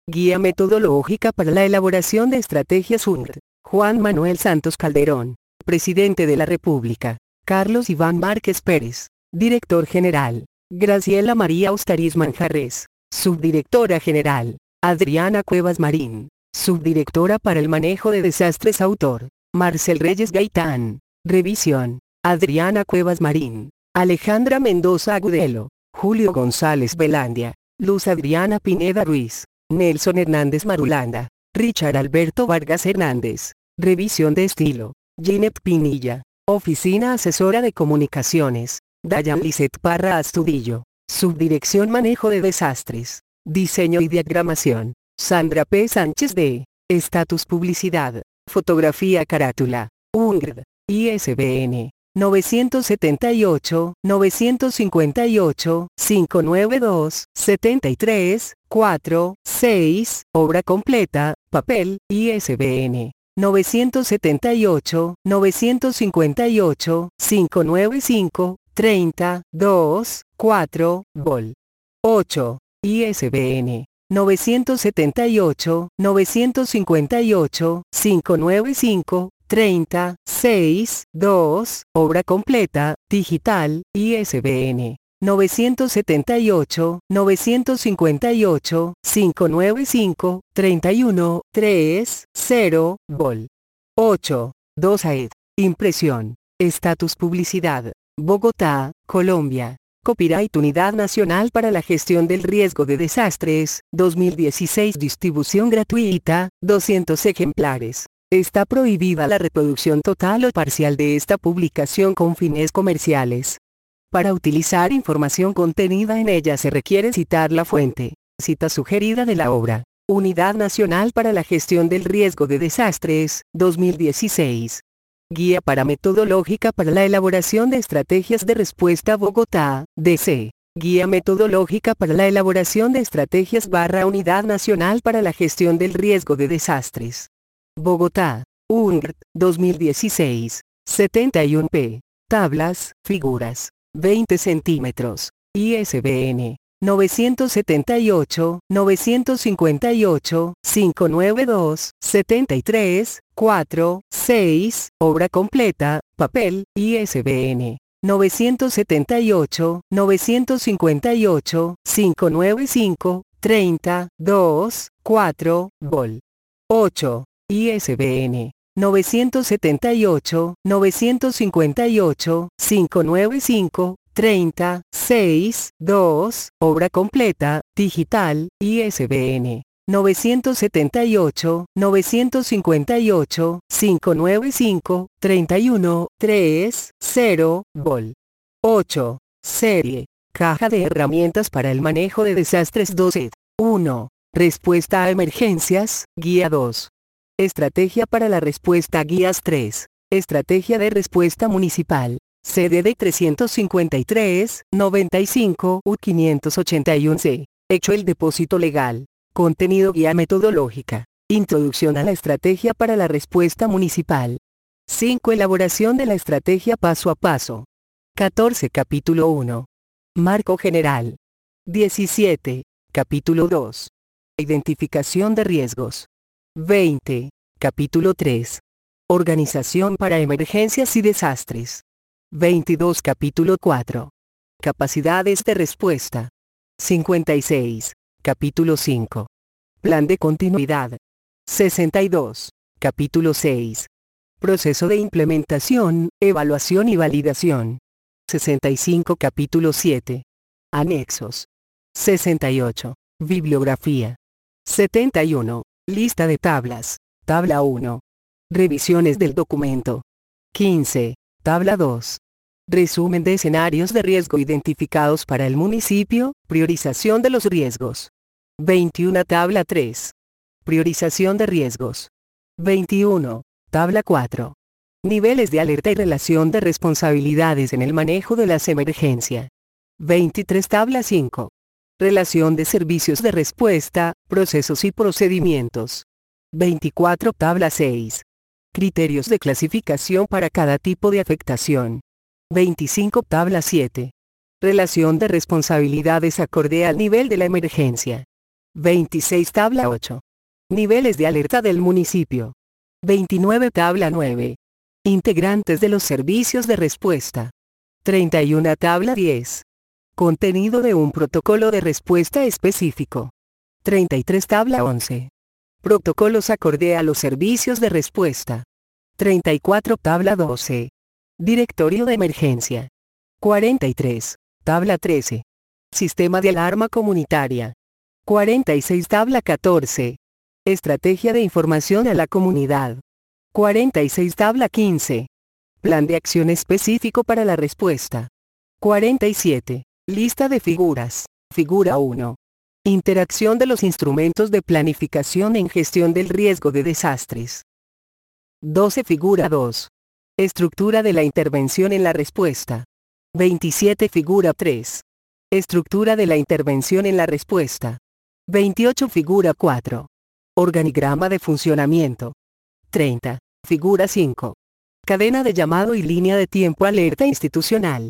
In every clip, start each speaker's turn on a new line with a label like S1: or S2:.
S1: Guía metodológica para la elaboración de estrategias UNGR. Juan Manuel Santos Calderón, Presidente de la República. Carlos Iván Márquez Pérez, Director General. Graciela María Ustariz Manjarres, Subdirectora General. Adriana Cuevas Marín, Subdirectora para el Manejo de Desastres. Autor: Marcel Reyes Gaitán. Revisión: Adriana Cuevas Marín, Alejandra Mendoza Agudelo, Julio González Velandia, Luz Adriana Pineda Ruiz, Nelson Hernández Marulanda, Richard Alberto Vargas Hernández. Revisión de estilo: Ginette Pinilla. Oficina Asesora de Comunicaciones: Dayan Lisset Parra Astudillo. Subdirección Manejo de Desastres, Diseño y Diagramación: Sandra P. Sánchez D. Estatus Publicidad, Fotografía Carátula, UNGRD, ISBN 978-958-592-73-4-6, obra completa, papel, ISBN 978-958-595-30-2-4, vol. 8, ISBN 978-958-595-30-6-2, obra completa, digital, ISBN 978-958-595-31-3-0, vol. 8, 2 AED. Impresión. Estatus Publicidad. Bogotá, Colombia. Copyright Unidad Nacional para la Gestión del Riesgo de Desastres, 2016. Distribución gratuita, 200 ejemplares. Está prohibida la reproducción total o parcial de esta publicación con fines comerciales. Para utilizar información contenida en ella se requiere citar la fuente. Cita sugerida de la obra: Unidad Nacional para la Gestión del Riesgo de Desastres, 2016. Guía metodológica para la elaboración de estrategias de respuesta. Bogotá, DC. Guía metodológica para la elaboración de estrategias / Unidad Nacional para la Gestión del Riesgo de Desastres. Bogotá, UNGRD, 2016. 71 p. Tablas, figuras. 20 centímetros. ISBN 978-958-592-73-4-6, obra completa, papel, ISBN 978-958-595-30-2-4, vol. 8, ISBN 978-958-595-30-6-2, obra completa, digital, ISBN 978-958-595-31-3-0, vol. 8, serie. Caja de herramientas para el manejo de desastres. 2 1. Respuesta a emergencias, guía 2. Estrategia para la respuesta. Guías 3. Estrategia de respuesta municipal. CDD 353, 95 U581C. Hecho el depósito legal. Contenido: guía metodológica. Introducción a la estrategia para la respuesta municipal. 5. Elaboración de la estrategia paso a paso. 14. Capítulo 1. Marco general. 17. Capítulo 2. Identificación de riesgos. 20. Capítulo 3. Organización para emergencias y desastres. 22. Capítulo 4. Capacidades de respuesta. 56. Capítulo 5. Plan de continuidad. 62. Capítulo 6. Proceso de implementación, evaluación y validación. 65. Capítulo 7. Anexos. 68. Bibliografía. 71. Lista de tablas. Tabla 1. Revisiones del documento. 15. Tabla 2. Resumen de escenarios de riesgo identificados para el municipio, priorización de los riesgos. 21. Tabla 3. Priorización de riesgos. 21. Tabla 4. Niveles de alerta y relación de responsabilidades en el manejo de las emergencias. 23. Tabla 5. Relación de servicios de respuesta, procesos y procedimientos. 24. Tabla 6. Criterios de clasificación para cada tipo de afectación. 25. Tabla 7. Relación de responsabilidades acorde al nivel de la emergencia. 26 tabla 8. Niveles de alerta del municipio. 29 tabla 9. Integrantes de los servicios de respuesta. 31 tabla 10. Contenido de un protocolo de respuesta específico. 33 tabla 11. Protocolos acorde a los servicios de respuesta. 34 tabla 12. Directorio de emergencia. 43. Tabla 13. Sistema de alarma comunitaria. 46 tabla 14. Estrategia de información a la comunidad. 46 tabla 15. Plan de acción específico para la respuesta. 47. Lista de figuras. Figura 1. Interacción de los instrumentos de planificación en gestión del riesgo de desastres. 12. Figura 2. Estructura de la intervención en la respuesta. 27. Figura 3. Estructura de la intervención en la respuesta. 28. Figura 4. Organigrama de funcionamiento. 30. Figura 5. Cadena de llamado y línea de tiempo alerta institucional.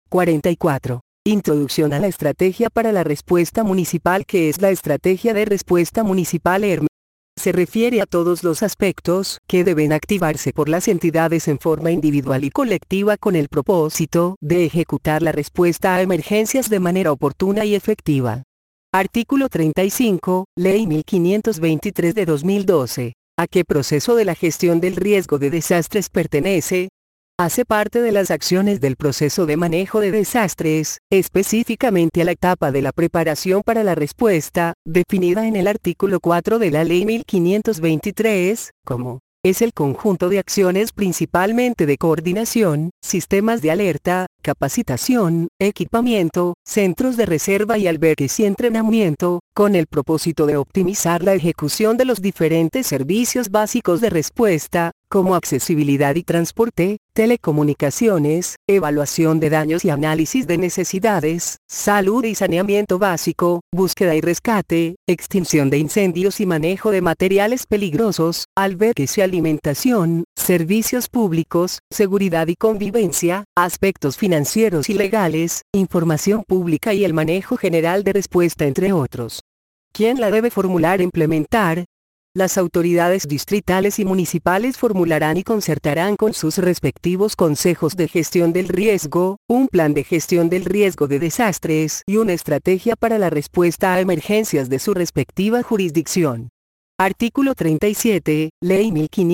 S1: 44. Introducción a la estrategia para la respuesta municipal, que es la estrategia de respuesta municipal ERM. Se refiere a todos los aspectos que deben activarse por las entidades en forma individual y colectiva con el propósito de ejecutar la respuesta a emergencias de manera oportuna y efectiva. Artículo 35, Ley 1523 de 2012. ¿A qué proceso de la gestión del riesgo de desastres pertenece? Hace parte de las acciones del proceso de manejo de desastres, específicamente a la etapa de la preparación para la respuesta, definida en el artículo 4 de la Ley 1523, como es el conjunto de acciones principalmente de coordinación, sistemas de alerta, capacitación, equipamiento, centros de reserva y albergues y entrenamiento, con el propósito de optimizar la ejecución de los diferentes servicios básicos de respuesta, como accesibilidad y transporte, telecomunicaciones, evaluación de daños y análisis de necesidades, salud y saneamiento básico, búsqueda y rescate, extinción de incendios y manejo de materiales peligrosos, albergues y alimentación, servicios públicos, seguridad y convivencia, aspectos financieros y legales, información pública y el manejo general de respuesta, entre otros. ¿Quién la debe formular e implementar? Las autoridades distritales y municipales formularán y concertarán con sus respectivos consejos de gestión del riesgo, un plan de gestión del riesgo de desastres y una estrategia para la respuesta a emergencias de su respectiva jurisdicción. Artículo 37, Ley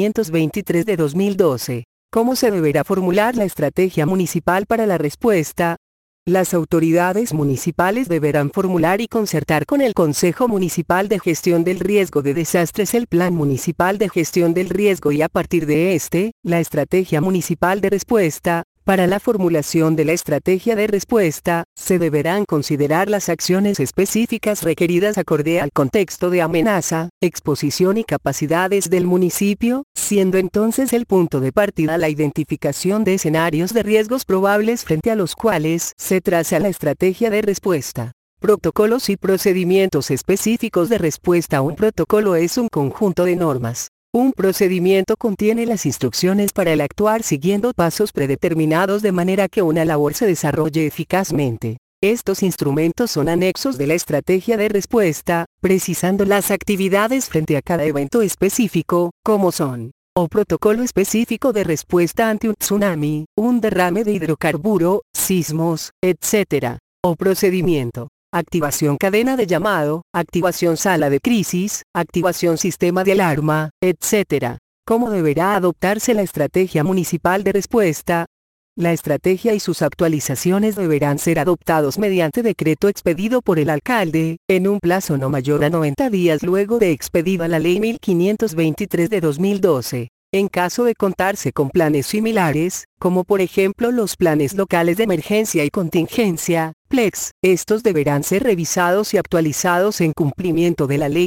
S1: 1523 de 2012. ¿Cómo se deberá formular la estrategia municipal para la respuesta? Las autoridades municipales deberán formular y concertar con el Consejo Municipal de Gestión del Riesgo de Desastres el Plan Municipal de Gestión del Riesgo y a partir de este, la Estrategia Municipal de Respuesta. Para la formulación de la estrategia de respuesta, se deberán considerar las acciones específicas requeridas acorde al contexto de amenaza, exposición y capacidades del municipio, siendo entonces el punto de partida la identificación de escenarios de riesgos probables frente a los cuales se traza la estrategia de respuesta. Protocolos y procedimientos específicos de respuesta. Un protocolo es un conjunto de normas. Un procedimiento contiene las instrucciones para el actuar siguiendo pasos predeterminados de manera que una labor se desarrolle eficazmente. Estos instrumentos son anexos de la estrategia de respuesta, precisando las actividades frente a cada evento específico, como son: o protocolo específico de respuesta ante un tsunami, un derrame de hidrocarburo, sismos, etc. O procedimiento: activación cadena de llamado, activación sala de crisis, activación sistema de alarma, etc. ¿Cómo deberá adoptarse la estrategia municipal de respuesta? La estrategia y sus actualizaciones deberán ser adoptados mediante decreto expedido por el alcalde, en un plazo no mayor a 90 días luego de expedida la Ley 1523 de 2012. En caso de contarse con planes similares, como por ejemplo los planes locales de emergencia y contingencia, PLEX, estos deberán ser revisados y actualizados en cumplimiento de la Ley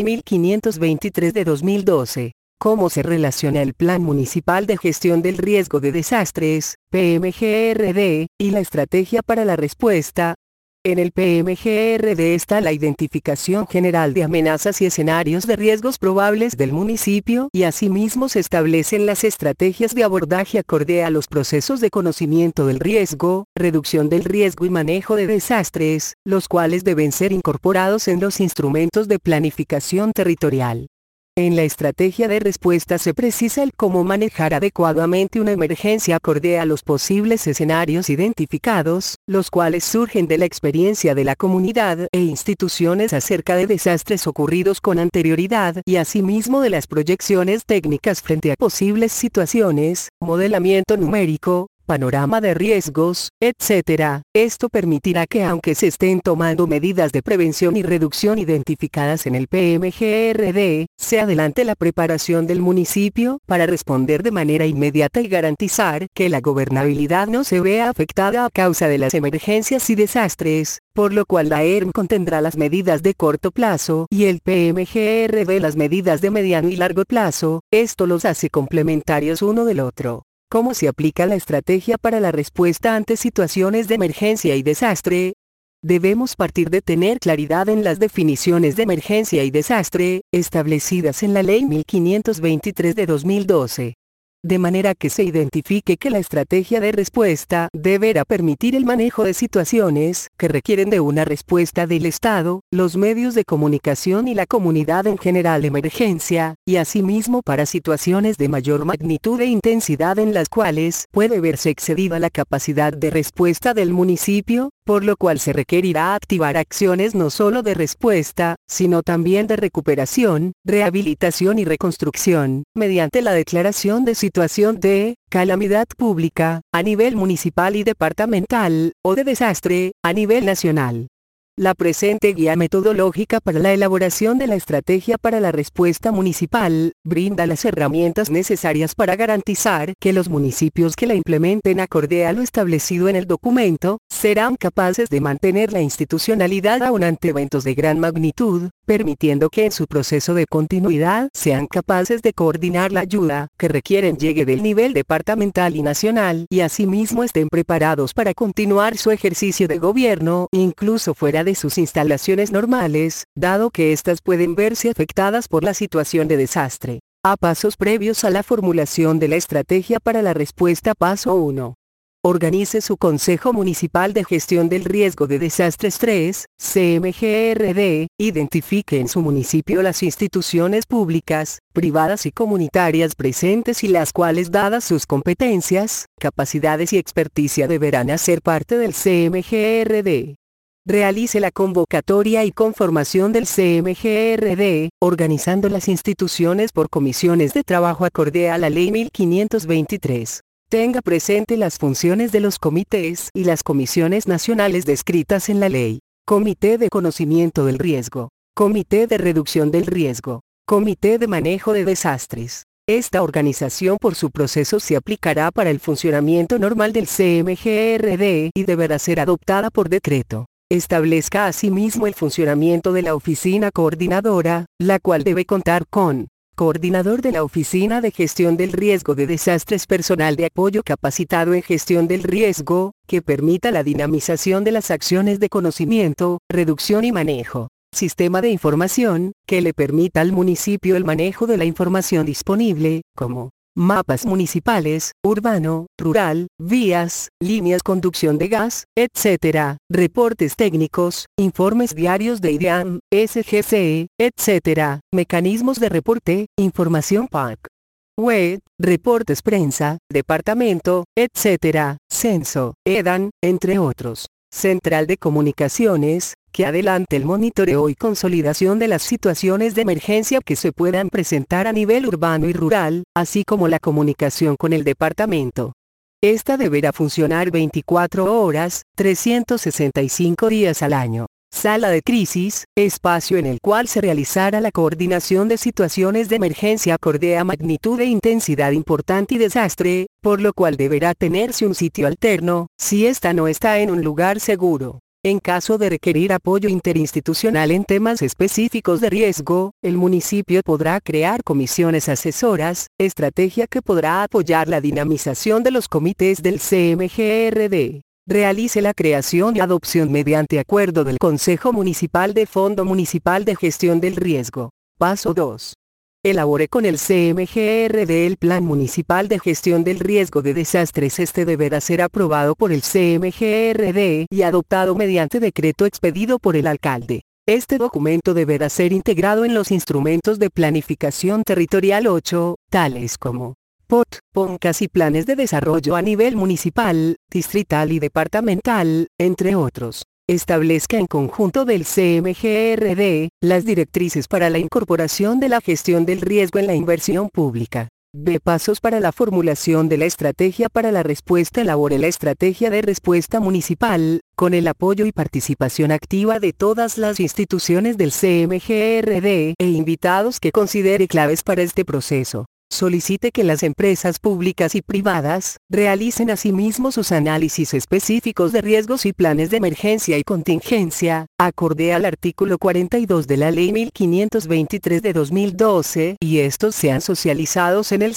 S1: 1523 de 2012. ¿Cómo se relaciona el Plan Municipal de Gestión del Riesgo de Desastres, PMGRD, y la Estrategia para la Respuesta? En el PMGRD está la identificación general de amenazas y escenarios de riesgos probables del municipio y asimismo se establecen las estrategias de abordaje acorde a los procesos de conocimiento del riesgo, reducción del riesgo y manejo de desastres, los cuales deben ser incorporados en los instrumentos de planificación territorial. En la estrategia de respuesta se precisa el cómo manejar adecuadamente una emergencia acorde a los posibles escenarios identificados, los cuales surgen de la experiencia de la comunidad e instituciones acerca de desastres ocurridos con anterioridad y asimismo de las proyecciones técnicas frente a posibles situaciones, modelamiento numérico, panorama de riesgos, etc. Esto permitirá que aunque se estén tomando medidas de prevención y reducción identificadas en el PMGRD, se adelante la preparación del municipio para responder de manera inmediata y garantizar que la gobernabilidad no se vea afectada a causa de las emergencias y desastres, por lo cual la ERM contendrá las medidas de corto plazo y el PMGRD las medidas de mediano y largo plazo. Esto los hace complementarios uno del otro. ¿Cómo se aplica la estrategia para la respuesta ante situaciones de emergencia y desastre? Debemos partir de tener claridad en las definiciones de emergencia y desastre, establecidas en la Ley 1523 de 2012. De manera que se identifique que la estrategia de respuesta deberá permitir el manejo de situaciones que requieren de una respuesta del Estado, los medios de comunicación y la comunidad en general de emergencia, y asimismo para situaciones de mayor magnitud e intensidad en las cuales puede verse excedida la capacidad de respuesta del municipio, por lo cual se requerirá activar acciones no solo de respuesta, sino también de recuperación, rehabilitación y reconstrucción, mediante la declaración de situación de calamidad pública, a nivel municipal y departamental, o de desastre, a nivel nacional. La presente guía metodológica para la elaboración de la estrategia para la respuesta municipal, brinda las herramientas necesarias para garantizar que los municipios que la implementen acorde a lo establecido en el documento, serán capaces de mantener la institucionalidad aún ante eventos de gran magnitud, permitiendo que en su proceso de continuidad sean capaces de coordinar la ayuda que requieren llegue del nivel departamental y nacional y asimismo estén preparados para continuar su ejercicio de gobierno, incluso fuera de sus instalaciones normales, dado que éstas pueden verse afectadas por la situación de desastre. A pasos previos a la formulación de la estrategia para la respuesta. Paso 1. Organice su Consejo Municipal de Gestión del Riesgo de Desastres 3, CMGRD, identifique en su municipio las instituciones públicas, privadas y comunitarias presentes y las cuales dadas sus competencias, capacidades y experticia deberán hacer parte del CMGRD. Realice la convocatoria y conformación del CMGRD, organizando las instituciones por comisiones de trabajo acorde a la Ley 1523. Tenga presente las funciones de los comités y las comisiones nacionales descritas en la ley. Comité de Conocimiento del Riesgo. Comité de Reducción del Riesgo. Comité de Manejo de Desastres. Esta organización por su proceso se aplicará para el funcionamiento normal del CMGRD y deberá ser adoptada por decreto. Establezca asimismo el funcionamiento de la oficina coordinadora, la cual debe contar con coordinador de la Oficina de Gestión del Riesgo de Desastres, personal de apoyo capacitado en gestión del riesgo, que permita la dinamización de las acciones de conocimiento, reducción y manejo. Sistema de información, que le permita al municipio el manejo de la información disponible, como mapas municipales, urbano, rural, vías, líneas, conducción de gas, etc., reportes técnicos, informes diarios de IDEAM, SGC, etc., mecanismos de reporte, información PAC, web, reportes prensa, departamento, etc., censo, EDAN, entre otros. Central de Comunicaciones, que adelante el monitoreo y consolidación de las situaciones de emergencia que se puedan presentar a nivel urbano y rural, así como la comunicación con el departamento. Esta deberá funcionar 24 horas, 365 días al año. Sala de crisis, espacio en el cual se realizará la coordinación de situaciones de emergencia acorde a magnitud e intensidad importante y desastre, por lo cual deberá tenerse un sitio alterno, si ésta no está en un lugar seguro. En caso de requerir apoyo interinstitucional en temas específicos de riesgo, el municipio podrá crear comisiones asesoras, estrategia que podrá apoyar la dinamización de los comités del CMGRD. Realice la creación y adopción mediante acuerdo del Consejo Municipal de Fondo Municipal de Gestión del Riesgo. Paso 2. Elabore con el CMGRD el Plan Municipal de Gestión del Riesgo de Desastres. Este deberá ser aprobado por el CMGRD y adoptado mediante decreto expedido por el alcalde. Este documento deberá ser integrado en los instrumentos de planificación territorial 8, tales como POT, PONCAS y planes de desarrollo a nivel municipal, distrital y departamental, entre otros. Establezca en conjunto del CMGRD, las directrices para la incorporación de la gestión del riesgo en la inversión pública. B. Pasos para la formulación de la estrategia para la respuesta. Elabore la estrategia de respuesta municipal, con el apoyo y participación activa de todas las instituciones del CMGRD e invitados que considere claves para este proceso. Solicite que las empresas públicas y privadas realicen asimismo sus análisis específicos de riesgos y planes de emergencia y contingencia, acorde al artículo 42 de la Ley 1523 de 2012, y estos sean socializados en el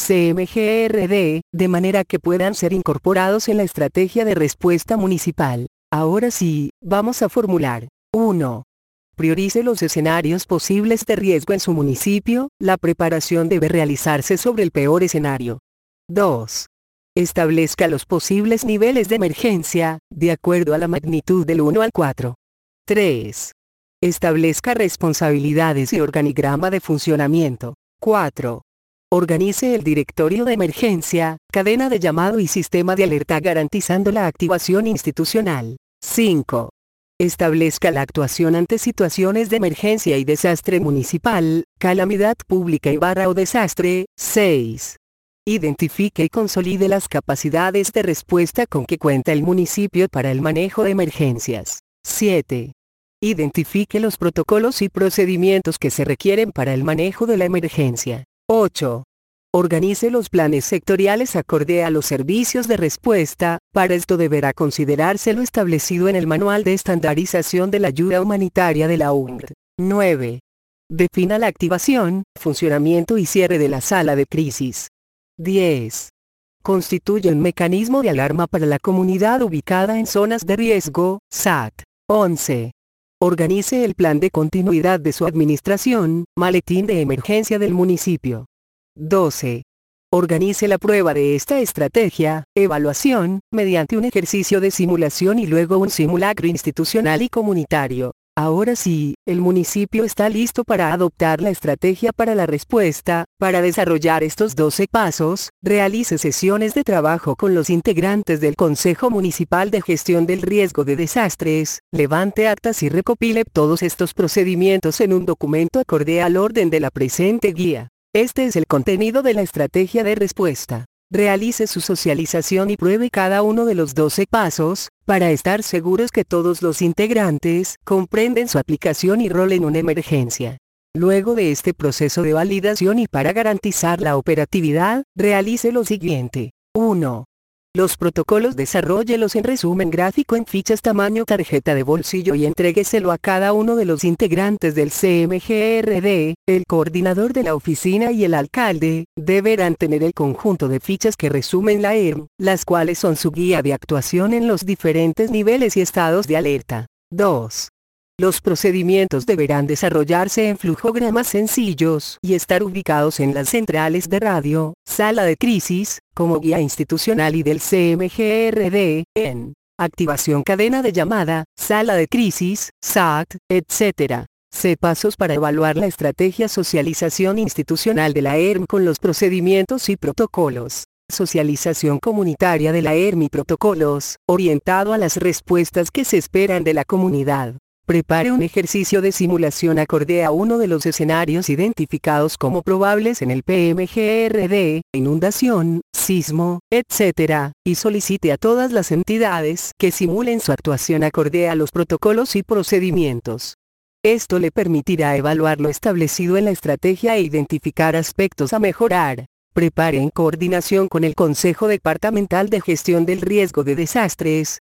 S1: CMGRD, de manera que puedan ser incorporados en la estrategia de respuesta municipal. Ahora sí, vamos a formular. 1. Priorice los escenarios posibles de riesgo en su municipio. La preparación debe realizarse sobre el peor escenario. 2. Establezca los posibles niveles de emergencia, de acuerdo a la magnitud del 1 al 4. 3. Establezca responsabilidades y organigrama de funcionamiento. 4. Organice el directorio de emergencia, cadena de llamado y sistema de alerta garantizando la activación institucional. 5. Establezca la actuación ante situaciones de emergencia y desastre municipal, calamidad pública o desastre. 6. Identifique y consolide las capacidades de respuesta con que cuenta el municipio para el manejo de emergencias. 7. Identifique los protocolos y procedimientos que se requieren para el manejo de la emergencia. 8. Organice los planes sectoriales acorde a los servicios de respuesta. Para esto deberá considerarse lo establecido en el Manual de Estandarización de la Ayuda Humanitaria de la UNRWA. 9. Defina la activación, funcionamiento y cierre de la sala de crisis. 10. Constituye un mecanismo de alarma para la comunidad ubicada en zonas de riesgo, SAT. 11. Organice el plan de continuidad de su administración, maletín de emergencia del municipio. 12. Organice la prueba de esta estrategia, evaluación, mediante un ejercicio de simulación y luego un simulacro institucional y comunitario. Ahora sí, el municipio está listo para adoptar la estrategia para la respuesta. Para desarrollar estos 12 pasos, realice sesiones de trabajo con los integrantes del Consejo Municipal de Gestión del Riesgo de Desastres, levante actas y recopile todos estos procedimientos en un documento acorde al orden de la presente guía. Este es el contenido de la estrategia de respuesta. Realice su socialización y pruebe cada uno de los 12 pasos, para estar seguros que todos los integrantes comprenden su aplicación y rol en una emergencia. Luego de este proceso de validación y para garantizar la operatividad, realice lo siguiente. 1. Los protocolos desarróllelos en resumen gráfico en fichas tamaño tarjeta de bolsillo y entrégueselo a cada uno de los integrantes del CMGRD. El coordinador de la oficina y el alcalde deberán tener el conjunto de fichas que resumen la ERM, las cuales son su guía de actuación en los diferentes niveles y estados de alerta. 2. Los procedimientos deberán desarrollarse en flujogramas sencillos y estar ubicados en las centrales de radio, sala de crisis, como guía institucional y del CMGRD, en activación cadena de llamada, sala de crisis, SAT, etc. C. Pasos para evaluar la estrategia socialización institucional de la ERM con los procedimientos y protocolos. Socialización comunitaria de la ERM y protocolos, orientado a las respuestas que se esperan de la comunidad. Prepare un ejercicio de simulación acorde a uno de los escenarios identificados como probables en el PMGRD, inundación, sismo, etc., y solicite a todas las entidades que simulen su actuación acorde a los protocolos y procedimientos. Esto le permitirá evaluar lo establecido en la estrategia e identificar aspectos a mejorar. Prepare en coordinación con el Consejo Departamental de Gestión del Riesgo de Desastres,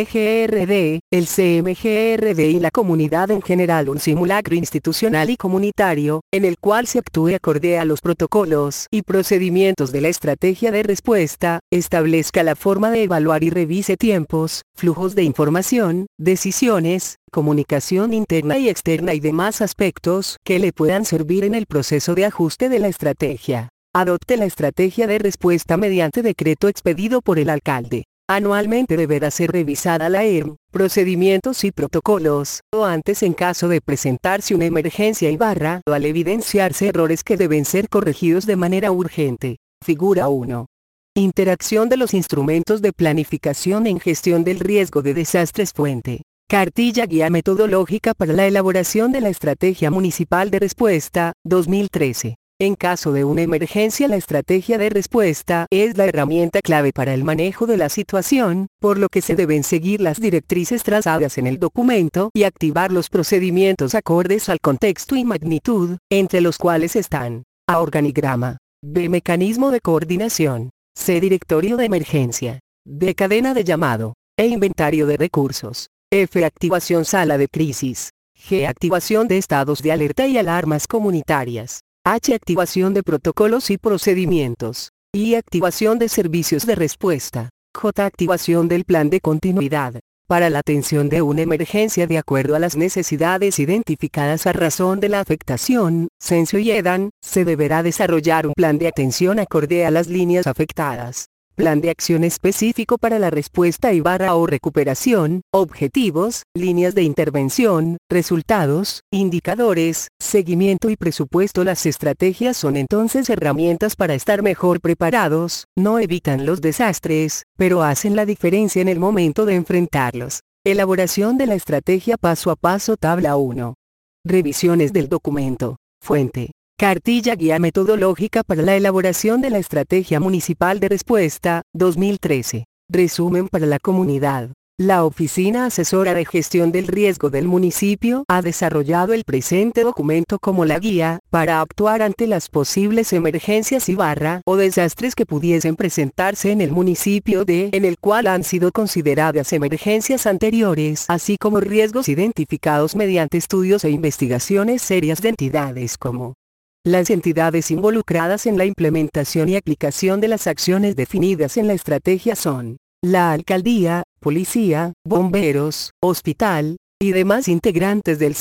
S1: CDGRD, el CMGRD y la comunidad en general un simulacro institucional y comunitario, en el cual se actúe acorde a los protocolos y procedimientos de la estrategia de respuesta, establezca la forma de evaluar y revise tiempos, flujos de información, decisiones, comunicación interna y externa y demás aspectos que le puedan servir en el proceso de ajuste de la estrategia. Adopte la estrategia de respuesta mediante decreto expedido por el alcalde. Anualmente deberá ser revisada la ERM, procedimientos y protocolos, o antes en caso de presentarse una emergencia o al evidenciarse errores que deben ser corregidos de manera urgente. Figura 1. Interacción de los instrumentos de planificación en gestión del riesgo de desastres. Fuente. Cartilla Guía Metodológica para la elaboración de la Estrategia Municipal de Respuesta, 2013. En caso de una emergencia, la estrategia de respuesta es la herramienta clave para el manejo de la situación, por lo que se deben seguir las directrices trazadas en el documento y activar los procedimientos acordes al contexto y magnitud, entre los cuales están: A. Organigrama. B. Mecanismo de coordinación. C. Directorio de emergencia. D. Cadena de llamado. E. Inventario de recursos. F. Activación sala de crisis. G. Activación de estados de alerta y alarmas comunitarias. H. Activación de protocolos y procedimientos. I. Activación de servicios de respuesta. J. Activación del plan de continuidad. Para la atención de una emergencia de acuerdo a las necesidades identificadas a razón de la afectación, censo y EDAN, se deberá desarrollar un plan de atención acorde a las líneas afectadas. Plan de acción específico para la respuesta o recuperación, objetivos, líneas de intervención, resultados, indicadores, seguimiento y presupuesto. Las estrategias son entonces herramientas para estar mejor preparados, no evitan los desastres, pero hacen la diferencia en el momento de enfrentarlos. Elaboración de la estrategia paso a paso. Tabla 1. Revisiones del documento. Fuente. Cartilla Guía Metodológica para la elaboración de la Estrategia Municipal de Respuesta, 2013. Resumen para la comunidad. La Oficina Asesora de Gestión del Riesgo del municipio ha desarrollado el presente documento como la guía para actuar ante las posibles emergencias o desastres que pudiesen presentarse en el municipio en el cual han sido consideradas emergencias anteriores, así como riesgos identificados mediante estudios e investigaciones serias de entidades como las entidades involucradas en la implementación y aplicación de las acciones definidas en la estrategia son la alcaldía, policía, bomberos, hospital, y demás integrantes del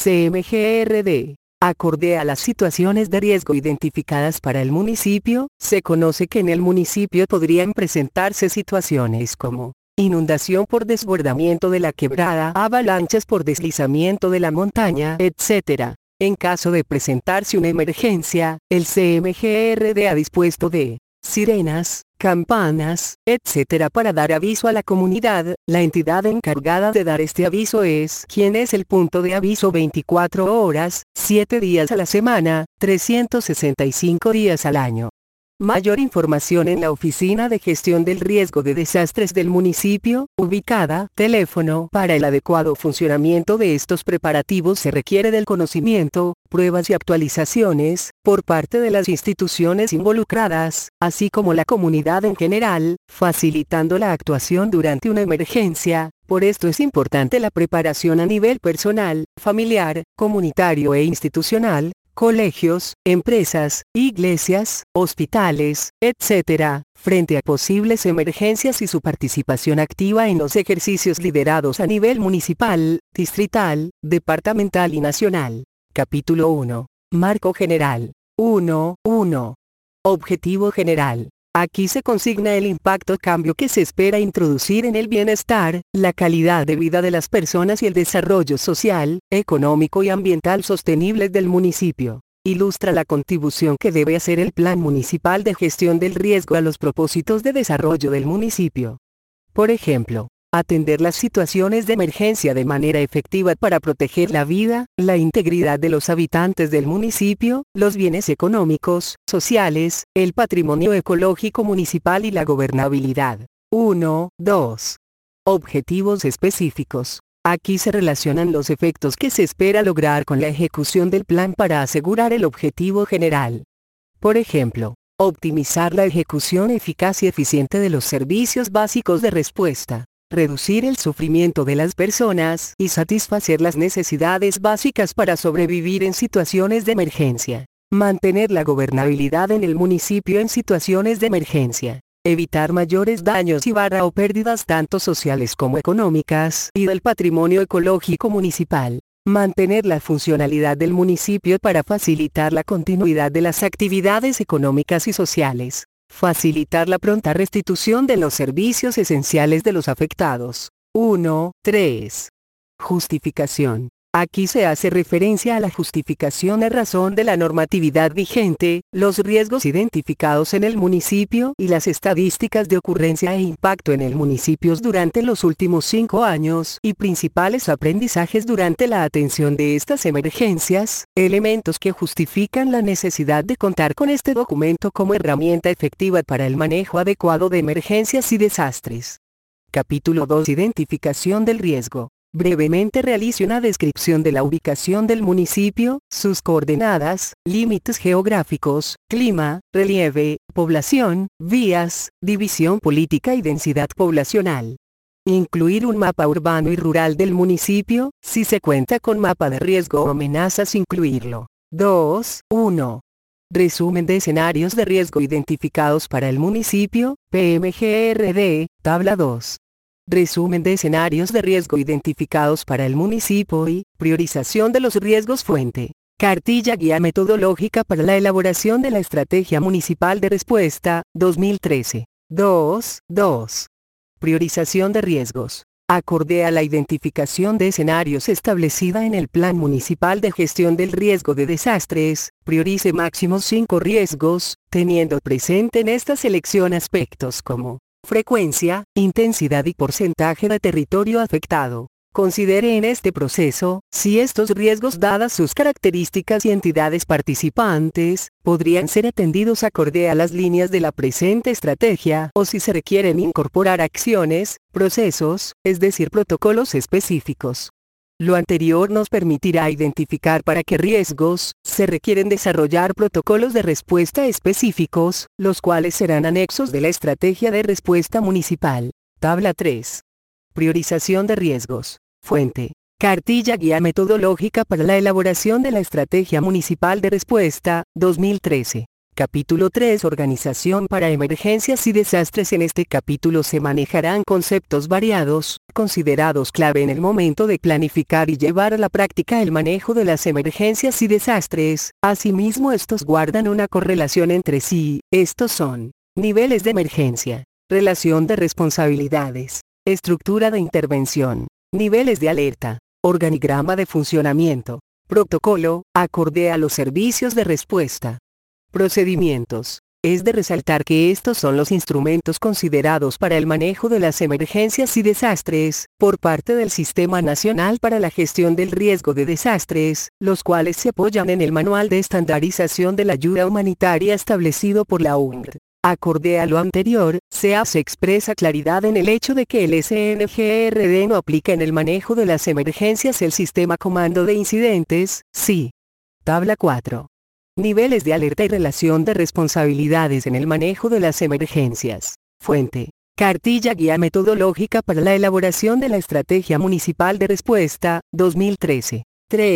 S1: CMGRD. Acorde a las situaciones de riesgo identificadas para el municipio, se conoce que en el municipio podrían presentarse situaciones como inundación por desbordamiento de la quebrada, avalanchas por deslizamiento de la montaña, etc. En caso de presentarse una emergencia, el CMGRD ha dispuesto de sirenas, campanas, etc. para dar aviso a la comunidad. La entidad encargada de dar este aviso es quien es el punto de aviso 24 horas, 7 días a la semana, 365 días al año. Mayor información en la Oficina de Gestión del Riesgo de Desastres del municipio, ubicada. Teléfono. Para el adecuado funcionamiento de estos preparativos se requiere del conocimiento, pruebas y actualizaciones, por parte de las instituciones involucradas, así como la comunidad en general, facilitando la actuación durante una emergencia. Por esto es importante la preparación a nivel personal, familiar, comunitario e institucional, colegios, empresas, iglesias, hospitales, etc., frente a posibles emergencias y su participación activa en los ejercicios liderados a nivel municipal, distrital, departamental y nacional. Capítulo 1. Marco general. 1.1. Objetivo general. Aquí se consigna el impacto cambio que se espera introducir en el bienestar, la calidad de vida de las personas y el desarrollo social, económico y ambiental sostenible del municipio. Ilustra la contribución que debe hacer el Plan Municipal de Gestión del Riesgo a los propósitos de desarrollo del municipio. Por ejemplo, atender las situaciones de emergencia de manera efectiva para proteger la vida, la integridad de los habitantes del municipio, los bienes económicos, sociales, el patrimonio ecológico municipal y la gobernabilidad. 1.2. Objetivos específicos. Aquí se relacionan los efectos que se espera lograr con la ejecución del plan para asegurar el objetivo general. Por ejemplo, Optimizar la ejecución eficaz y eficiente de los servicios básicos de respuesta. Reducir el sufrimiento de las personas y satisfacer las necesidades básicas para sobrevivir en situaciones de emergencia. Mantener la gobernabilidad en el municipio en situaciones de emergencia. Evitar mayores daños o pérdidas tanto sociales como económicas y del patrimonio ecológico municipal. Mantener la funcionalidad del municipio para facilitar la continuidad de las actividades económicas y sociales. Facilitar la pronta restitución de los servicios esenciales de los afectados. 1.3. Justificación. Aquí se hace referencia a la justificación a razón de la normatividad vigente, los riesgos identificados en el municipio y las estadísticas de ocurrencia e impacto en el municipio durante los últimos 5 años y principales aprendizajes durante la atención de estas emergencias, elementos que justifican la necesidad de contar con este documento como herramienta efectiva para el manejo adecuado de emergencias y desastres. Capítulo 2. Identificación del riesgo. Brevemente realice una descripción de la ubicación del municipio, sus coordenadas, límites geográficos, clima, relieve, población, vías, división política y densidad poblacional. Incluir un mapa urbano y rural del municipio, si se cuenta con mapa de riesgo o amenazas incluirlo. 2.1. Resumen de escenarios de riesgo identificados para el municipio, PMGRD, tabla 2. Resumen de escenarios de riesgo identificados para el municipio y priorización de los riesgos fuente. Cartilla guía metodológica para la elaboración de la Estrategia Municipal de Respuesta, 2013. 2.2. Priorización de riesgos. Acorde a la identificación de escenarios establecida en el Plan Municipal de Gestión del Riesgo de Desastres, priorice máximo 5 riesgos, teniendo presente en esta selección aspectos como frecuencia, intensidad y porcentaje de territorio afectado. Considere en este proceso, si estos riesgos dadas sus características y entidades participantes, podrían ser atendidos acorde a las líneas de la presente estrategia o si se requieren incorporar acciones, procesos, es decir protocolos específicos. Lo anterior nos permitirá identificar para qué riesgos se requieren desarrollar protocolos de respuesta específicos, los cuales serán anexos de la Estrategia de Respuesta Municipal. Tabla 3. Priorización de riesgos. Fuente. Cartilla guía metodológica para la elaboración de la Estrategia Municipal de Respuesta, 2013. Capítulo 3. Organización para emergencias y desastres. En este capítulo se manejarán conceptos variados, considerados clave en el momento de planificar y llevar a la práctica el manejo de las emergencias y desastres. Asimismo, estos guardan una correlación entre sí. Estos son: niveles de emergencia, relación de responsabilidades, estructura de intervención, niveles de alerta, organigrama de funcionamiento, protocolo, acorde a los servicios de respuesta. Procedimientos. Es de resaltar que estos son los instrumentos considerados para el manejo de las emergencias y desastres, por parte del Sistema Nacional para la Gestión del Riesgo de Desastres, los cuales se apoyan en el Manual de Estandarización de la Ayuda Humanitaria establecido por la UNRWA. Acorde a lo anterior, se hace expresa claridad en el hecho de que el SNGRD no aplica en el manejo de las emergencias el Sistema Comando de Incidentes, SI. Tabla 4. Niveles de alerta y relación de responsabilidades en el manejo de las emergencias. Fuente. Cartilla guía metodológica para la elaboración de la Estrategia Municipal de Respuesta, 2013.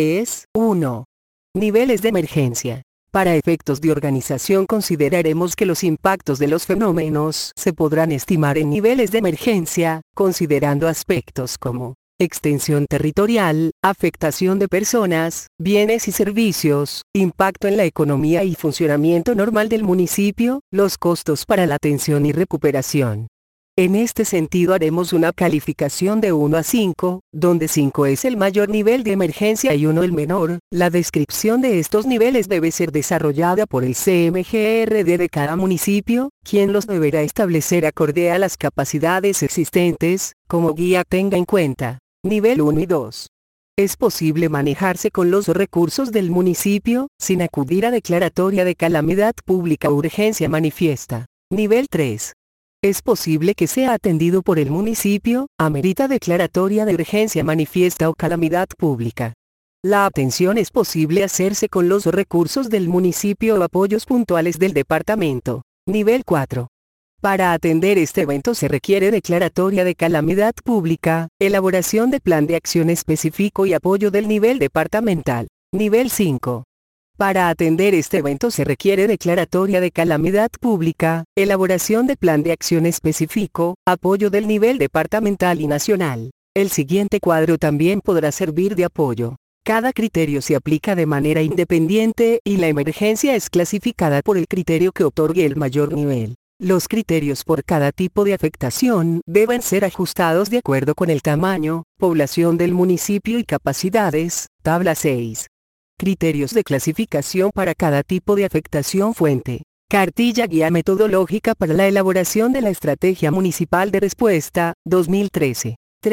S1: 3.1. Niveles de emergencia. Para efectos de organización consideraremos que los impactos de los fenómenos se podrán estimar en niveles de emergencia, considerando aspectos como extensión territorial, afectación de personas, bienes y servicios, impacto en la economía y funcionamiento normal del municipio, los costos para la atención y recuperación. En este sentido haremos una calificación de 1 a 5, donde 5 es el mayor nivel de emergencia y 1 el menor. La descripción de estos niveles debe ser desarrollada por el CMGRD de cada municipio, quien los deberá establecer acorde a las capacidades existentes. Como guía tenga en cuenta: nivel 1 y 2. Es posible manejarse con los recursos del municipio, sin acudir a declaratoria de calamidad pública o urgencia manifiesta. Nivel 3. Es posible que sea atendido por el municipio, amerita declaratoria de urgencia manifiesta o calamidad pública. La atención es posible hacerse con los recursos del municipio o apoyos puntuales del departamento. Nivel 4. Para atender este evento se requiere declaratoria de calamidad pública, elaboración de plan de acción específico y apoyo del nivel departamental. Nivel 5. Para atender este evento se requiere declaratoria de calamidad pública, elaboración de plan de acción específico, apoyo del nivel departamental y nacional. El siguiente cuadro también podrá servir de apoyo. Cada criterio se aplica de manera independiente y la emergencia es clasificada por el criterio que otorgue el mayor nivel. Los criterios por cada tipo de afectación deben ser ajustados de acuerdo con el tamaño, población del municipio y capacidades. Tabla 6. Criterios de clasificación para cada tipo de afectación. Fuente: Cartilla Guía Metodológica para la elaboración de la Estrategia Municipal de Respuesta, 2013.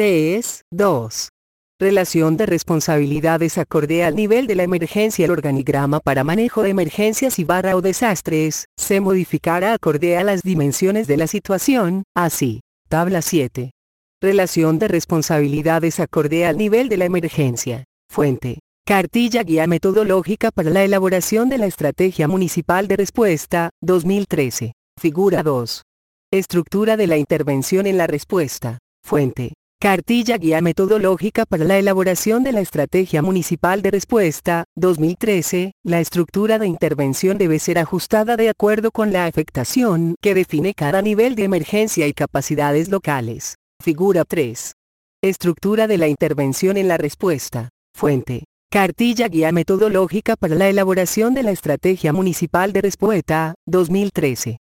S1: 3. 2. Relación de responsabilidades acorde al nivel de la emergencia. El organigrama para manejo de emergencias o desastres se modificará acorde a las dimensiones de la situación, así. Tabla 7. Relación de responsabilidades acorde al nivel de la emergencia. Fuente: Cartilla Guía Metodológica para la elaboración de la Estrategia Municipal de Respuesta, 2013. Figura 2. Estructura de la intervención en la respuesta. Fuente: Cartilla Guía Metodológica para la elaboración de la Estrategia Municipal de Respuesta, 2013. La estructura de intervención debe ser ajustada de acuerdo con la afectación que define cada nivel de emergencia y capacidades locales. Figura 3. Estructura de la intervención en la respuesta. Fuente: Cartilla Guía Metodológica para la elaboración de la Estrategia Municipal de Respuesta, 2013.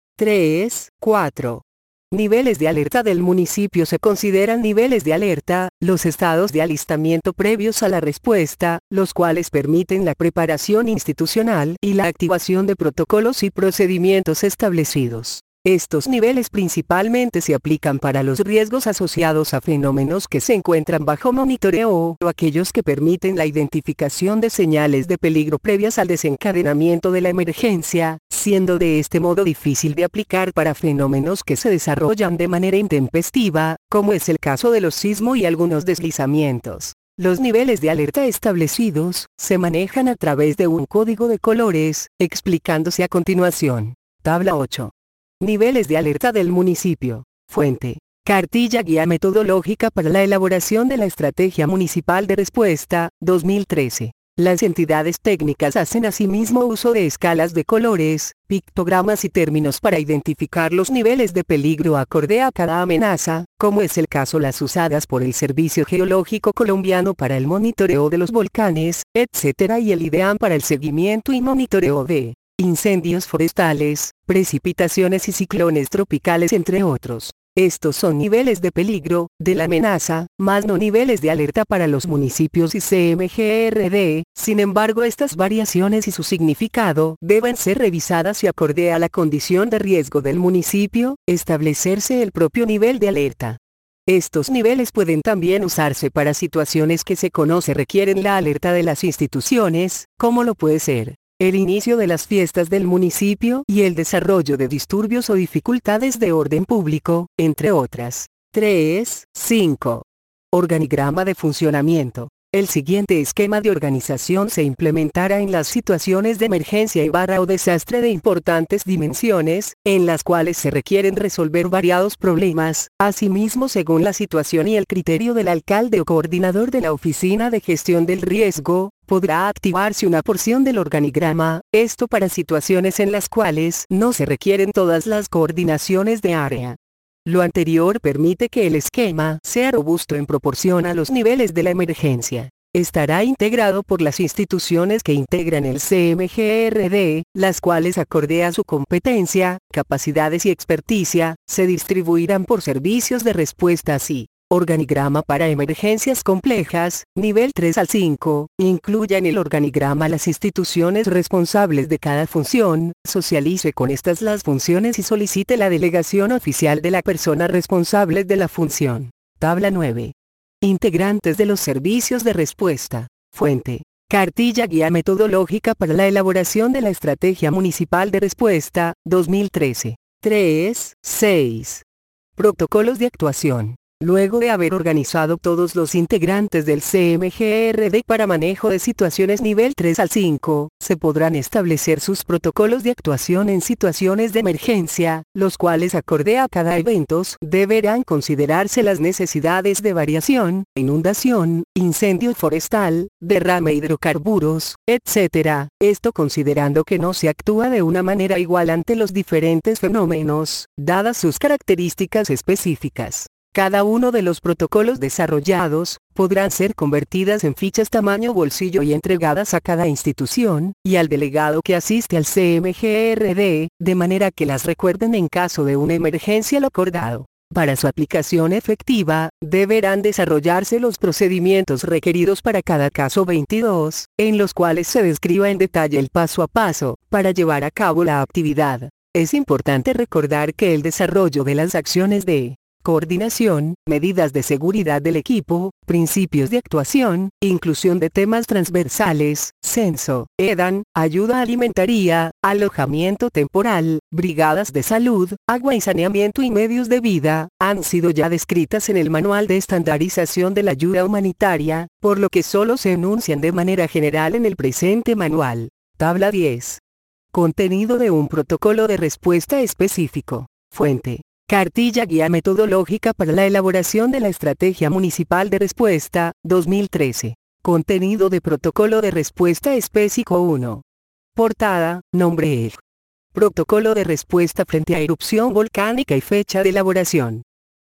S1: 3. 4. Niveles de alerta del municipio. Se consideran niveles de alerta los estados de alistamiento previos a la respuesta, los cuales permiten la preparación institucional y la activación de protocolos y procedimientos establecidos. Estos niveles principalmente se aplican para los riesgos asociados a fenómenos que se encuentran bajo monitoreo o aquellos que permiten la identificación de señales de peligro previas al desencadenamiento de la emergencia, siendo de este modo difícil de aplicar para fenómenos que se desarrollan de manera intempestiva, como es el caso de los sismos y algunos deslizamientos. Los niveles de alerta establecidos se manejan a través de un código de colores, explicándose a continuación. Tabla 8. Niveles de alerta del municipio. Fuente: Cartilla Guía Metodológica para la elaboración de la Estrategia Municipal de Respuesta, 2013. Las entidades técnicas hacen asimismo uso de escalas de colores, pictogramas y términos para identificar los niveles de peligro acorde a cada amenaza, como es el caso las usadas por el Servicio Geológico Colombiano para el monitoreo de los volcanes, etc. y el IDEAM para el seguimiento y monitoreo de incendios forestales, precipitaciones y ciclones tropicales, entre otros. Estos son niveles de peligro de la amenaza, más no niveles de alerta para los municipios y CMGRD. Sin embargo, estas variaciones y su significado deben ser revisadas y acorde a la condición de riesgo del municipio, establecerse el propio nivel de alerta. Estos niveles pueden también usarse para situaciones que se conoce requieren la alerta de las instituciones, como lo puede ser el inicio de las fiestas del municipio y el desarrollo de disturbios o dificultades de orden público, entre otras. 3. 5. Organigrama de funcionamiento. El siguiente esquema de organización se implementará en las situaciones de emergencia o desastre de importantes dimensiones, en las cuales se requieren resolver variados problemas, asimismo según la situación y el criterio del alcalde o coordinador de la Oficina de Gestión del Riesgo, podrá activarse una porción del organigrama, esto para situaciones en las cuales no se requieren todas las coordinaciones de área. Lo anterior permite que el esquema sea robusto en proporción a los niveles de la emergencia. Estará integrado por las instituciones que integran el CMGRD, las cuales acorde a su competencia, capacidades y experticia, se distribuirán por servicios de respuesta así. Organigrama para emergencias complejas, nivel 3 al 5, incluya en el organigrama las instituciones responsables de cada función, socialice con estas las funciones y solicite la delegación oficial de la persona responsable de la función. Tabla 9. Integrantes de los servicios de respuesta. Fuente: Cartilla Guía Metodológica para la elaboración de la Estrategia Municipal de Respuesta, 2013. 3. 6. Protocolos de actuación. Luego de haber organizado todos los integrantes del CMGRD para manejo de situaciones nivel 3 al 5, se podrán establecer sus protocolos de actuación en situaciones de emergencia, los cuales acorde a cada evento deberán considerarse las necesidades de variación, inundación, incendio forestal, derrame de hidrocarburos, etc. Esto considerando que no se actúa de una manera igual ante los diferentes fenómenos, dadas sus características específicas. Cada uno de los protocolos desarrollados, podrán ser convertidas en fichas tamaño bolsillo y entregadas a cada institución, y al delegado que asiste al CMGRD, de manera que las recuerden en caso de una emergencia lo acordado. Para su aplicación efectiva, deberán desarrollarse los procedimientos requeridos para cada caso 22, en los cuales se describa en detalle el paso a paso, para llevar a cabo la actividad. Es importante recordar que el desarrollo de las acciones de coordinación, medidas de seguridad del equipo, principios de actuación, inclusión de temas transversales, censo, EDAN, ayuda alimentaria, alojamiento temporal, brigadas de salud, agua y saneamiento y medios de vida, han sido ya descritas en el Manual de Estandarización de la Ayuda Humanitaria, por lo que solo se enuncian de manera general en el presente manual. Tabla 10. Contenido de un protocolo de respuesta específico. Fuente: Cartilla Guía Metodológica para la elaboración de la Estrategia Municipal de Respuesta, 2013. Contenido de Protocolo de Respuesta Específico 1. Portada, nombre EG. Protocolo de respuesta frente a erupción volcánica y fecha de elaboración.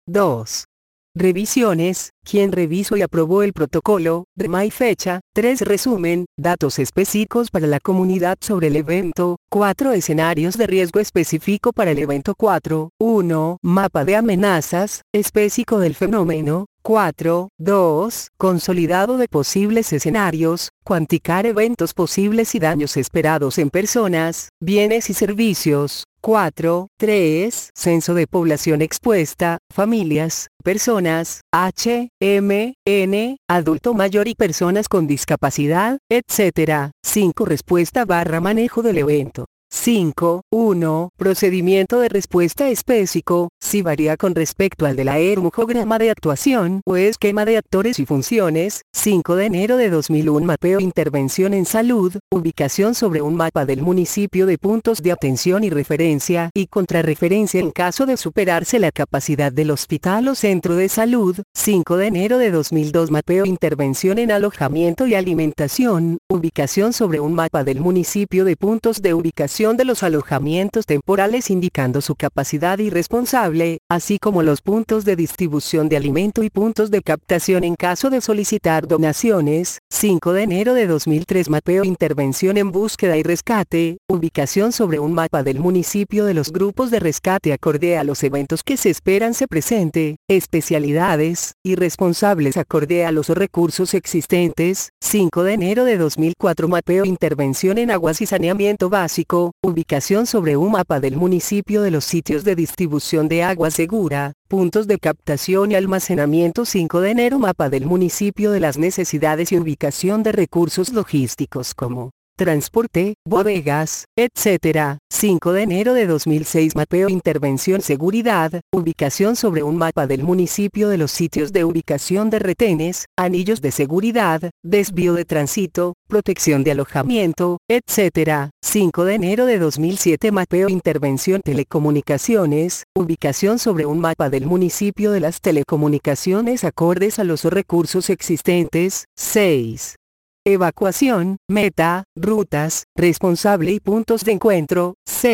S1: 2. Revisiones, quién revisó y aprobó el protocolo, rema y fecha. 3. Resumen, datos específicos para la comunidad sobre el evento. 4. Escenarios de riesgo específico para el evento. 4. 1. Mapa de amenazas, específico del fenómeno. 4. 2. Consolidado de posibles escenarios, cuantificar eventos posibles y daños esperados en personas, bienes y servicios. 4. 3. Censo de población expuesta, familias, personas, H, M, N, adulto mayor y personas con discapacidad, etc. 5. Respuesta / manejo del evento. 5. 1. Procedimiento de respuesta específico, si varía con respecto al de la hermograma de actuación o esquema de actores y funciones. 5 de enero de 2001. Mapeo intervención en salud, ubicación sobre un mapa del municipio de puntos de atención y referencia y contrarreferencia en caso de superarse la capacidad del hospital o centro de salud. 5 de enero de 2002. Mapeo intervención en alojamiento y alimentación, ubicación sobre un mapa del municipio de puntos de ubicación de los alojamientos temporales indicando su capacidad y responsable, así como los puntos de distribución de alimento y puntos de captación en caso de solicitar donaciones. 5 de enero de 2003. Mapeo intervención en búsqueda y rescate, ubicación sobre un mapa del municipio de los grupos de rescate acorde a los eventos que se esperan se presente, especialidades, y responsables acorde a los recursos existentes. 5 de enero de 2004. Mapeo intervención en aguas y saneamiento básico, ubicación sobre un mapa del municipio de los sitios de distribución de agua segura, puntos de captación y almacenamiento. 5 de enero. Mapa del municipio de las necesidades y ubicación de recursos logísticos como transporte, bodegas, etc. 5 de enero de 2006. Mapeo intervención seguridad, ubicación sobre un mapa del municipio de los sitios de ubicación de retenes, anillos de seguridad, desvío de tránsito, protección de alojamiento, etc. 5 de enero de 2007. Mapeo intervención telecomunicaciones, ubicación sobre un mapa del municipio de las telecomunicaciones acordes a los recursos existentes. 6. Evacuación, meta, rutas, responsable y puntos de encuentro.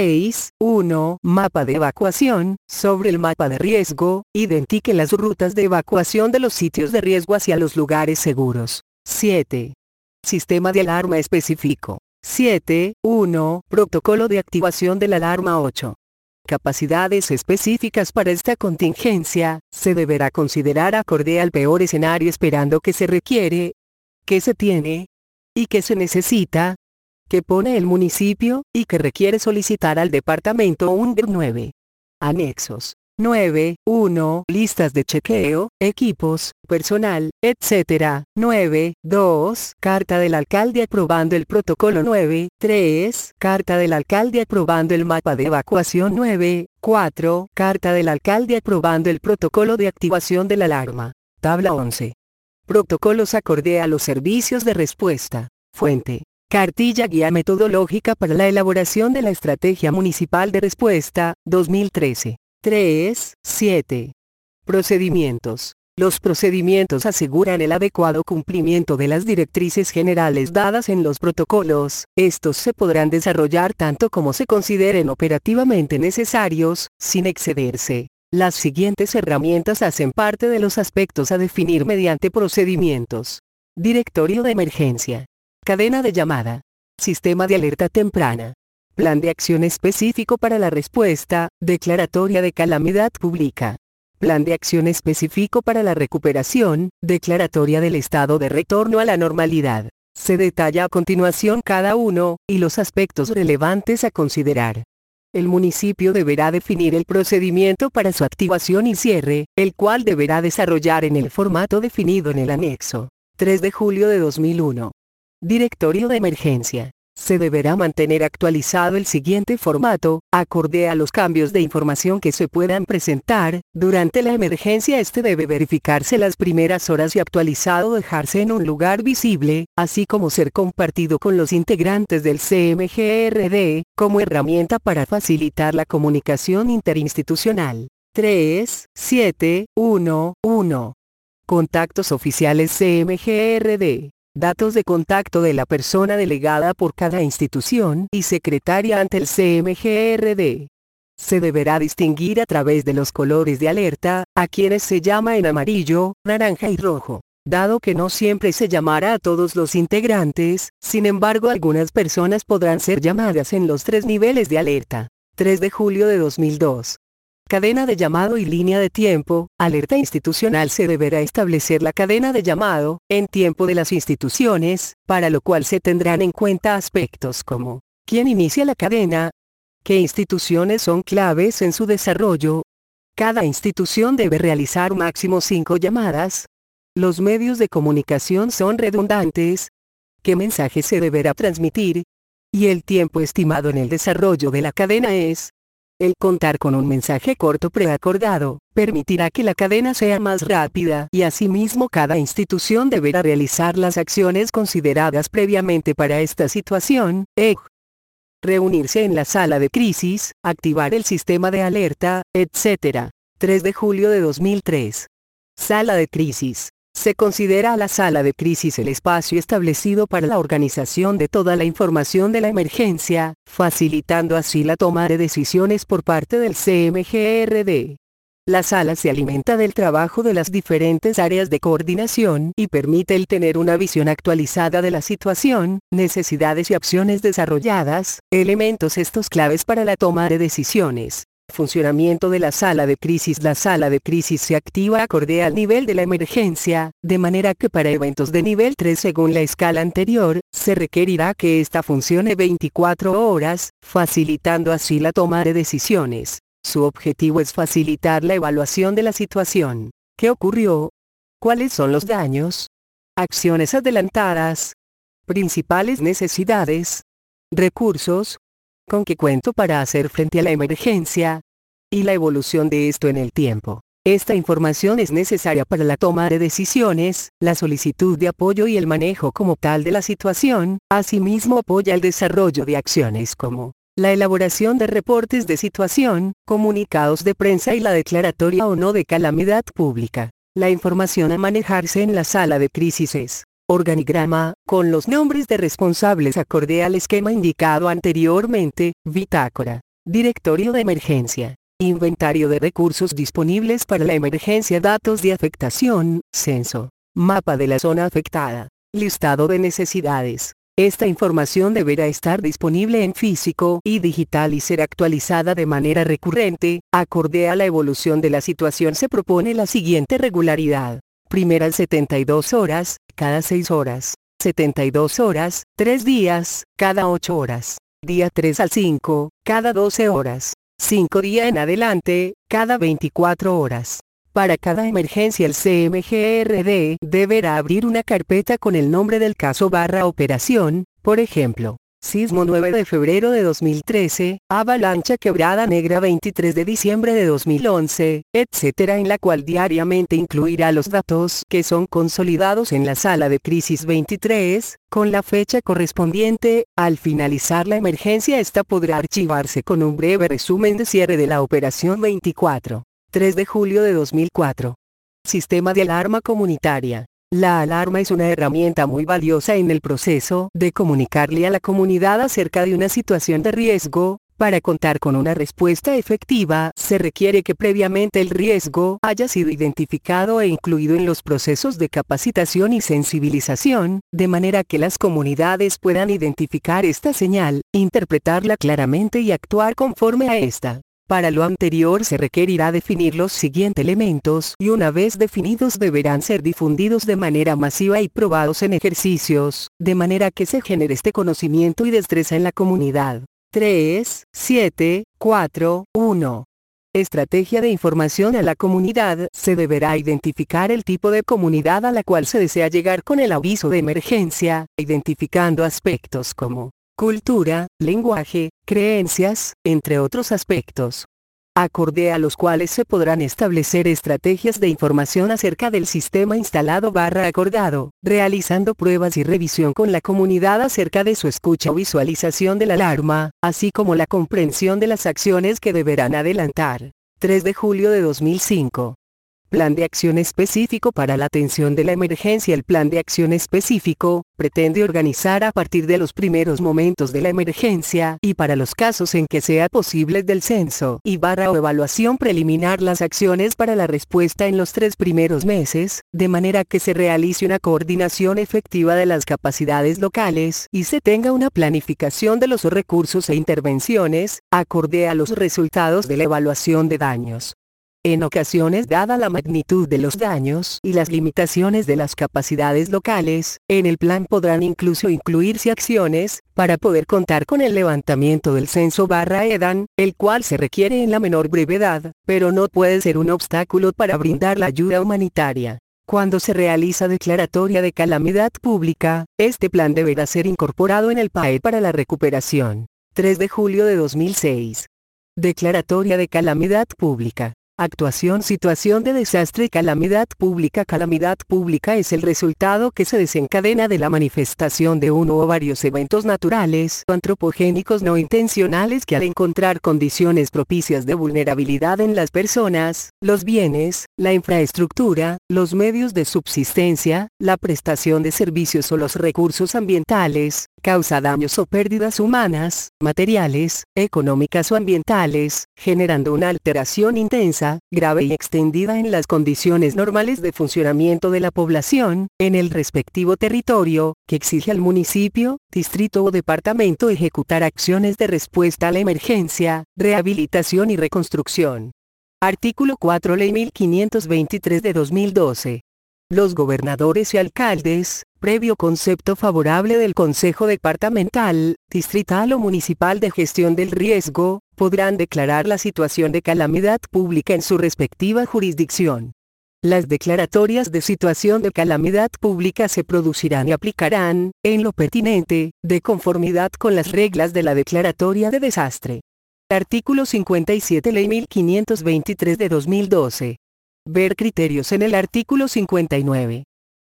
S1: 6. 1. Mapa de evacuación, sobre el mapa de riesgo, identifique las rutas de evacuación de los sitios de riesgo hacia los lugares seguros. 7. Sistema de alarma específico. 7. 1. Protocolo de activación de la alarma. 8. Capacidades específicas para esta contingencia, se deberá considerar acorde al peor escenario esperando que se requiere, que se tiene, y que se necesita, que pone el municipio, y que requiere solicitar al departamento. 9. Anexos. 9.1 Listas de chequeo, equipos, personal, etc. 9.2 Carta del alcalde aprobando el protocolo. 9.3 Carta del alcalde aprobando el mapa de evacuación. 9.4 Carta del alcalde aprobando el protocolo de activación de la alarma. Tabla 11. Protocolos acorde a los servicios de respuesta. Fuente: Cartilla Guía Metodológica para la elaboración de la Estrategia Municipal de Respuesta, 2013. 3.7. Procedimientos. Los procedimientos aseguran el adecuado cumplimiento de las directrices generales dadas en los protocolos. Estos se podrán desarrollar tanto como se consideren operativamente necesarios, sin excederse. Las siguientes herramientas hacen parte de los aspectos a definir mediante procedimientos. Directorio de emergencia. Cadena de llamada. Sistema de alerta temprana. Plan de acción específico para la respuesta, declaratoria de calamidad pública. Plan de acción específico para la recuperación, declaratoria del estado de retorno a la normalidad. Se detalla a continuación cada uno, y los aspectos relevantes a considerar. El municipio deberá definir el procedimiento para su activación y cierre, el cual deberá desarrollar en el formato definido en el anexo. 3 de julio de 2001. Directorio de emergencia. Se deberá mantener actualizado el siguiente formato, acorde a los cambios de información que se puedan presentar. Durante la emergencia debe verificarse las primeras horas y actualizado dejarse en un lugar visible, así como ser compartido con los integrantes del CMGRD, como herramienta para facilitar la comunicación interinstitucional. 3.7.1.1. Contactos oficiales CMGRD. Datos de contacto de la persona delegada por cada institución y secretaria ante el CMGRD. Se deberá distinguir a través de los colores de alerta, a quienes se llama en amarillo, naranja y rojo. Dado que no siempre se llamará a todos los integrantes, sin embargo algunas personas podrán ser llamadas en los 3 niveles de alerta. 3 de julio de 2002. Cadena de llamado y línea de tiempo. Alerta institucional. Se deberá establecer la cadena de llamado, en tiempo de las instituciones, para lo cual se tendrán en cuenta aspectos como: ¿quién inicia la cadena? ¿Qué instituciones son claves en su desarrollo? Cada institución debe realizar máximo 5 llamadas. Los medios de comunicación son redundantes. ¿Qué mensaje se deberá transmitir? Y el tiempo estimado en el desarrollo de la cadena es. El contar con un mensaje corto preacordado, permitirá que la cadena sea más rápida y asimismo cada institución deberá realizar las acciones consideradas previamente para esta situación, reunirse en la sala de crisis, activar el sistema de alerta, etc. 3 de julio de 2003. Sala de crisis. Se considera a la sala de crisis el espacio establecido para la organización de toda la información de la emergencia, facilitando así la toma de decisiones por parte del CMGRD. La sala se alimenta del trabajo de las diferentes áreas de coordinación y permite el tener una visión actualizada de la situación, necesidades y acciones desarrolladas, elementos estos claves para la toma de decisiones. Funcionamiento de la sala de crisis. La sala de crisis se activa acorde al nivel de la emergencia, de manera que para eventos de nivel 3 según la escala anterior, se requerirá que ésta funcione 24 horas, facilitando así la toma de decisiones. Su objetivo es facilitar la evaluación de la situación. ¿Qué ocurrió? ¿Cuáles son los daños? Acciones adelantadas. Principales necesidades. Recursos. ¿Con qué cuento para hacer frente a la emergencia? Y la evolución de esto en el tiempo. Esta información es necesaria para la toma de decisiones, la solicitud de apoyo y el manejo como tal de la situación. Asimismo apoya el desarrollo de acciones como la elaboración de reportes de situación, comunicados de prensa y la declaratoria o no de calamidad pública. La información a manejarse en la sala de crisis es: organigrama, con los nombres de responsables acorde al esquema indicado anteriormente, bitácora, directorio de emergencia, inventario de recursos disponibles para la emergencia, datos de afectación, censo, mapa de la zona afectada, listado de necesidades. Esta información deberá estar disponible en físico y digital y ser actualizada de manera recurrente, acorde a la evolución de la situación. Se propone la siguiente regularidad. Primeras 72 horas, cada 6 horas. 72 horas, 3 días, cada 8 horas. Día 3 al 5, cada 12 horas. 5 días en adelante, cada 24 horas. Para cada emergencia el CMGRD deberá abrir una carpeta con el nombre del caso / operación, por ejemplo, Sismo 9 de febrero de 2013, Avalancha Quebrada Negra 23 de diciembre de 2011, etc., en la cual diariamente incluirá los datos que son consolidados en la sala de crisis 23, con la fecha correspondiente. Al finalizar la emergencia, esta podrá archivarse con un breve resumen de cierre de la operación 24. 3 de julio de 2004. Sistema de alarma comunitaria. La alarma es una herramienta muy valiosa en el proceso de comunicarle a la comunidad acerca de una situación de riesgo. Para contar con una respuesta efectiva, se requiere que previamente el riesgo haya sido identificado e incluido en los procesos de capacitación y sensibilización, de manera que las comunidades puedan identificar esta señal, interpretarla claramente y actuar conforme a esta. Para lo anterior se requerirá definir los siguientes elementos y una vez definidos deberán ser difundidos de manera masiva y probados en ejercicios, de manera que se genere este conocimiento y destreza en la comunidad. 3, 7, 4, 1. Estrategia de información a la comunidad. Se deberá identificar el tipo de comunidad a la cual se desea llegar con el aviso de emergencia, identificando aspectos como cultura, lenguaje, creencias, entre otros aspectos, acorde a los cuales se podrán establecer estrategias de información acerca del sistema instalado / acordado, realizando pruebas y revisión con la comunidad acerca de su escucha o visualización de la alarma, así como la comprensión de las acciones que deberán adelantar. 3 de julio de 2005. Plan de acción específico para la atención de la emergencia. El plan de acción específico pretende organizar a partir de los primeros momentos de la emergencia y para los casos en que sea posible del censo y / o evaluación preliminar las acciones para la respuesta en los 3 primeros meses, de manera que se realice una coordinación efectiva de las capacidades locales y se tenga una planificación de los recursos e intervenciones, acorde a los resultados de la evaluación de daños. En ocasiones, dada la magnitud de los daños y las limitaciones de las capacidades locales, en el plan podrán incluso incluirse acciones para poder contar con el levantamiento del censo / EDAN, el cual se requiere en la menor brevedad, pero no puede ser un obstáculo para brindar la ayuda humanitaria. Cuando se realiza declaratoria de calamidad pública, este plan deberá ser incorporado en el PAE para la recuperación. 3 de julio de 2006. Declaratoria de calamidad pública. Actuación. Situación de desastre. Calamidad pública. Calamidad pública es el resultado que se desencadena de la manifestación de uno o varios eventos naturales o antropogénicos no intencionales que al encontrar condiciones propicias de vulnerabilidad en las personas, los bienes, la infraestructura, los medios de subsistencia, la prestación de servicios o los recursos ambientales, causa daños o pérdidas humanas, materiales, económicas o ambientales, generando una alteración intensa, grave y extendida en las condiciones normales de funcionamiento de la población, en el respectivo territorio, que exige al municipio, distrito o departamento ejecutar acciones de respuesta a la emergencia, rehabilitación y reconstrucción. Artículo 4 Ley 1523 de 2012. Los gobernadores y alcaldes, previo concepto favorable del Consejo Departamental, Distrital o Municipal de Gestión del Riesgo, podrán declarar la situación de calamidad pública en su respectiva jurisdicción. Las declaratorias de situación de calamidad pública se producirán y aplicarán, en lo pertinente, de conformidad con las reglas de la declaratoria de desastre. Artículo 57 Ley 1523 de 2012. Ver criterios en el artículo 59.